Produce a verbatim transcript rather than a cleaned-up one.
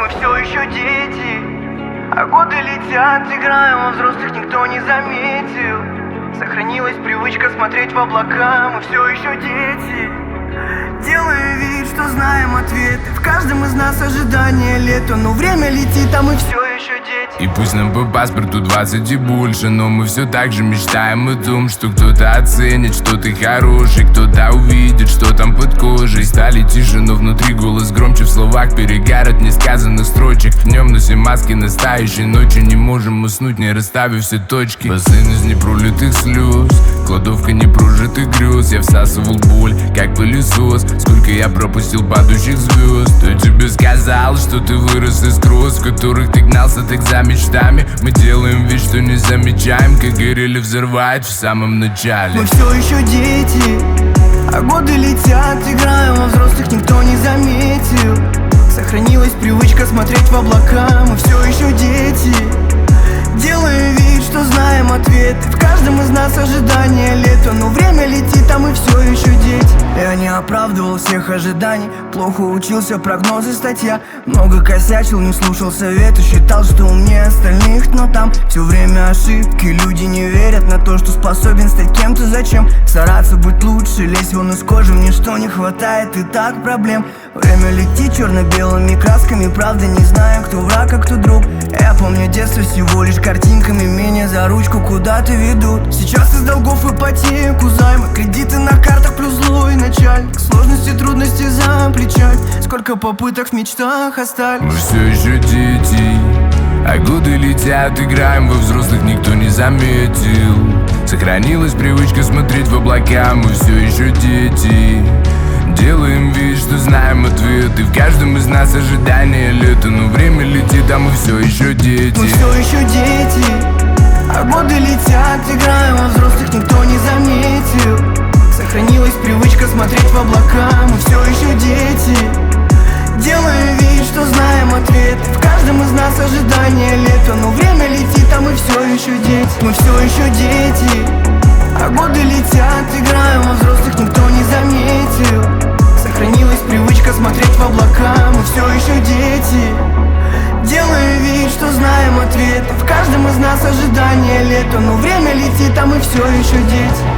мы все еще дети, а годы летят, играем во взрослых, никто не заметил. Сохранилась привычка смотреть в облака, мы все еще дети. Делаем вид, что знаем ответы, в каждом из нас ожидание лета, но время летит, а мы все еще дети. И пусть нам по паспорту двадцать и больше, но мы все так же мечтаем о том, что кто-то оценит, что ты хороший, кто-то увидит, что там под кожей. Стали тише, но внутри голос громче, в словах перегар от несказанных строчек. Днем носим маски настоящей ночи, не можем уснуть, не расставив все точки. Бассейн из непролитых слез, кладовка непрожитых грез. Я всасывал боль, как пылесос. Сколько я пропустил падающих звезд. Кто тебе сказал, что ты вырос из гроз, в которых ты гнался так за мечтами? Мы делаем вид, что не замечаем, как горели взрывает в самом начале. Мы все еще дети, а годы летят, играем во взрослых, никто не заметил. Сохранилась привычка смотреть в облака, мы все еще дети. Делаем вид, что знаем ответы, в каждом из нас ожидание лета, но время летит, а мы все еще дети. Я не оправдывал всех ожиданий, плохо учился, прогнозы, статья. Много косячил, не слушал советы, считал, что умнее остальных, но там все время ошибки. Люди не верят на то, что способен стать кем-то. Зачем стараться быть лучше, лезть вон из кожи, мне что не хватает и так проблем. Время летит черно-белыми красками, правда не знаю, кто враг, а кто друг. Я помню детство всего лишь картинками, меня за ручку куда-то ведут. Сейчас из долгов ипотеку, займы, кредиты на картах плюс злой начальник. Сложности, трудности за плечами, сколько попыток в мечтах остались. Мы все еще дети, а годы летят, играем во взрослых, никто не заметил. Сохранилась привычка смотреть в облака, мы все еще дети. Делаем вид, что знаем ответы, в каждом из нас ожидание лета, но время летит, а мы все еще дети. Мы все еще дети, а годы летят, играем во взрослых, никто не заметил. Сохранилась привычка смотреть в облака, мы все еще дети. Делаем вид, что знаем ответы, в каждом из нас ожидание лета, но время летит, а мы все еще дети. Мы все еще дети, а годы летят, играем во взрослых, никто не заметил. Сохранилась привычка смотреть в облака, мы все еще дети. Делаем вид, что знаем ответы, в каждом из нас ожидание лета, но время летит, а мы все еще дети.